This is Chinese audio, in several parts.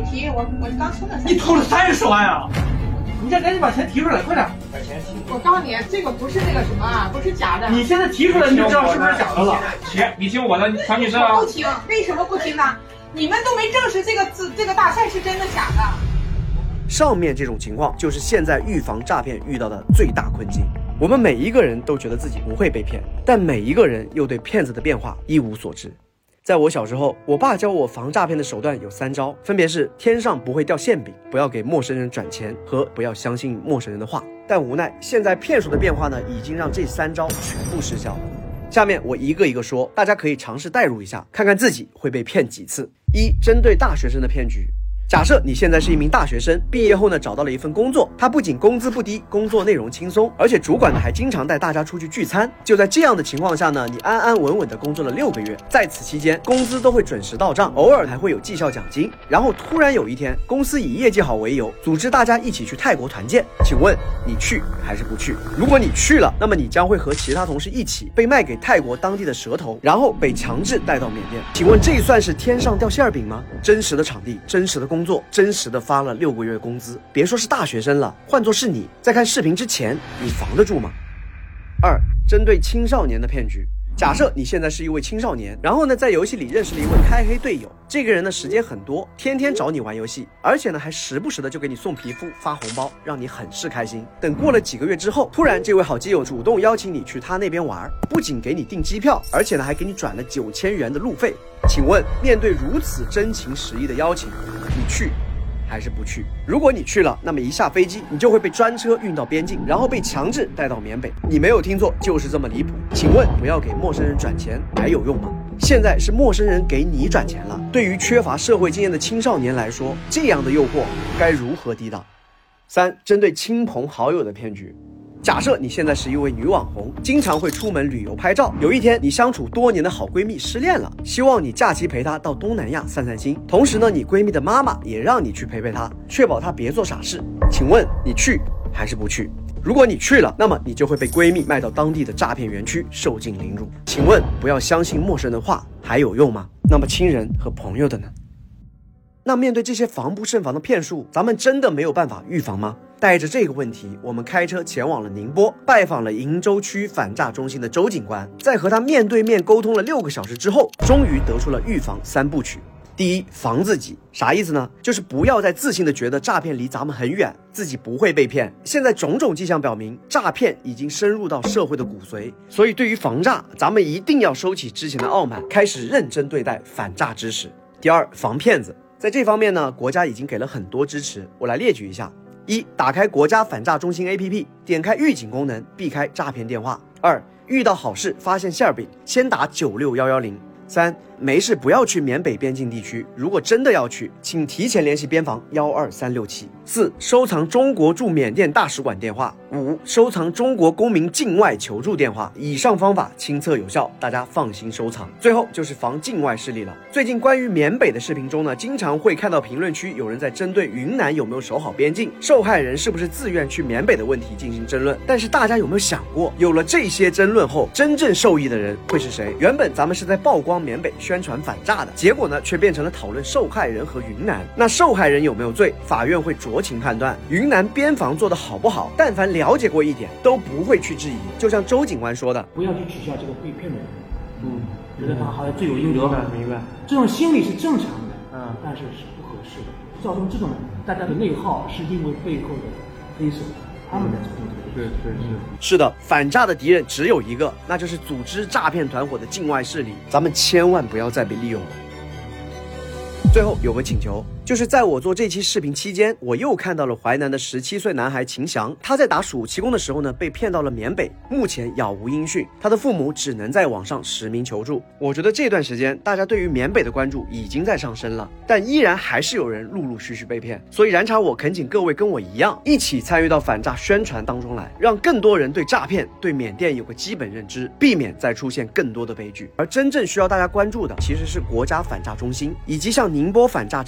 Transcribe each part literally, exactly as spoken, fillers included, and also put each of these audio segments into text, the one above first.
提，我我刚充的。 你偷了三十万啊！你再赶紧把钱提出来，快点！把钱提出来。我告诉你，这个不是那个什么啊，不是假的。 你现在提出来，你就知道是不是假的了。钱，你听我的，唐女士啊。 不听，为什么不听呢？你们都没证实这个字，这个大赛是真的假的。 上面这种情况就是现在预防诈骗遇到的最大困境。我们每一个人都觉得自己不会被骗，但每一个人又对骗子的变化一无所知。在我小时候，我爸教我防诈骗的手段有三招，分别是天上不会掉馅饼、不要给陌生人转钱和不要相信陌生人的话。但无奈现在骗术的变化呢，已经让这三招全部失效了。下面我一个一个说，大家可以尝试代入一下，看看自己会被骗几次。一、针对大学生的骗局。假设你现在是一名大学生，毕业后呢找到了一份工作，他不仅工资不低，工作内容轻松，而且主管呢还经常带大家出去聚餐。就在这样的情况下呢，你安安稳稳的工作了六个月，在此期间工资都会准时到账，偶尔还会有绩效奖金。然后突然有一天，公司以业绩好为由，组织大家一起去泰国团建，请问你去还是不去？如果你去了，那么你将会和其他同事一起被卖给泰国当地的蛇头，然后被强制带到缅甸。请问这算是天上掉馅饼吗？真实的场地，真实的工作。工作真实的发了六个月工资，别说是大学生了，换作是你，在看视频之前，你防得住吗？二、针对青少年的骗局。假设你现在是一位青少年，然后呢，在游戏里认识了一位开黑队友，这个人呢时间很多，天天找你玩游戏，而且呢还时不时的就给你送皮肤、发红包，让你很是开心。等过了几个月之后，突然这位好基友主动邀请你去他那边玩，不仅给你订机票，而且呢还给你转了九千元的路费。请问，面对如此真情实意的邀请，你去还是不去？如果你去了，那么一下飞机，你就会被专车运到边境，然后被强制带到缅北。你没有听错，就是这么离谱。请问，不要给陌生人转钱还有用吗？现在是陌生人给你转钱了，对于缺乏社会经验的青少年来说，这样的诱惑该如何抵挡？三、针对亲朋好友的骗局。假设你现在是一位女网红，经常会出门旅游拍照。有一天，你相处多年的好闺蜜失恋了，希望你假期陪她到东南亚散散心。同时呢，你闺蜜的妈妈也让你去陪陪她，确保她别做傻事。请问你去还是不去？如果你去了，那么你就会被闺蜜卖到当地的诈骗园区受尽凌辱。请问不要相信陌生人的话还有用吗？那么亲人和朋友的呢？那面对这些防不胜防的骗术，咱们真的没有办法预防吗？带着这个问题，我们开车前往了宁波，拜访了鄞州区反诈中心的周警官。在和他面对面沟通了六个小时之后，终于得出了预防三部曲。第一，防自己。啥意思呢？就是不要再自信的觉得诈骗离咱们很远，自己不会被骗。现在种种迹象表明，诈骗已经深入到社会的骨髓，所以对于防诈，咱们一定要收起之前的傲慢，开始认真对待反诈知识。第二，防骗子。在这方面呢，国家已经给了很多支持，我来列举一下。一、打开国家反诈中心 A P P， 点开预警功能，避开诈骗电话。二、遇到好事发现馅饼，先打九六一一零。三、没事不要去缅北边境地区，如果真的要去，请提前联系边防一二三六七。四、收藏中国驻缅甸大使馆电话。五、收藏中国公民境外求助电话。以上方法亲测有效，大家放心收藏。最后就是防境外势力了。最近关于缅北的视频中呢，经常会看到评论区有人在针对云南有没有守好边境，受害人是不是自愿去缅北的问题进行争论。但是大家有没有想过，有了这些争论后，真正受益的人会是谁？原本咱们是在曝光缅北宣传反诈的，结果呢却变成了讨论受害人和云南。那受害人有没有罪，法院会酌情判断。云南边防做得好不好，但凡了解过一点都不会去质疑。就像周警官说的， 不要去取笑这个被骗的人，嗯，觉得他好像罪有应得。明白明白，这种心理是正常的，嗯，但是是不合适的。造成这种大家的内耗，是因为背后的黑手他们在操纵这个。对对是。 是的，反诈的敌人只有一个，那就是组织诈骗团伙的境外势力。咱们千万不要再被利用了。最后有个请求，就是在我做这期视频期间，我又看到了淮南的十七岁男孩秦翔，他在打暑期工的时候呢，被骗到了缅北，目前杳无音讯，他的父母只能在网上实名求助。我觉得这段时间大家对于缅北的关注已经在上升了，但依然还是有人陆陆续续被骗，所以燃茶我恳请各位跟我一样，一起参与到反诈宣传当中来，让更多人对诈骗、对缅甸有个基本认知，避免再出现更多的悲剧。而真正需要大家关注的，其实是国家反诈中心以及像宁波反诈这样的官方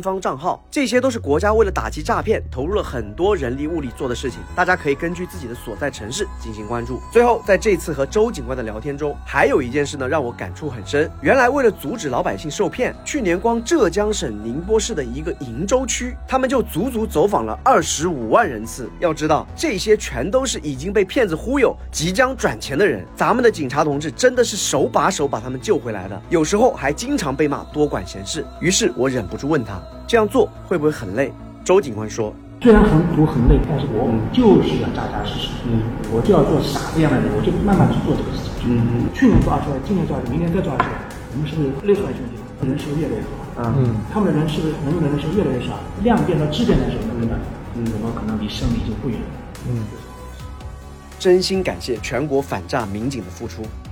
方账号，这些都是国家为了打击诈骗投入了很多人力物力做的事情，大家可以根据自己的所在城市进行关注。最后，在这次和周警官的聊天中，还有一件事呢让我感触很深。原来为了阻止老百姓受骗，去年光浙江省宁波市的一个鄞州区，他们就足足走访了二十五万人次。要知道，这些全都是已经被骗子忽悠、即将转钱的人。咱们的警察同志真的是手把手把他们救回来的，有时候还经常被骂多管闲事。于是我忍不住问他，这样做会不会很累？周警官说， 虽然很苦很累，但是我就是要扎扎实实，嗯，我就要做傻子一样的人，我就慢慢去做这个事情。嗯，去年抓出来，今年抓出来，明年再抓出来，我们是不是六十万兄弟人是不是越来越好？嗯，他们的人是不是能用的人是越来越少？量变到质变的时候，那么嗯，我们可能离胜利就不远了。嗯， 真心感谢全国反诈民警的付出。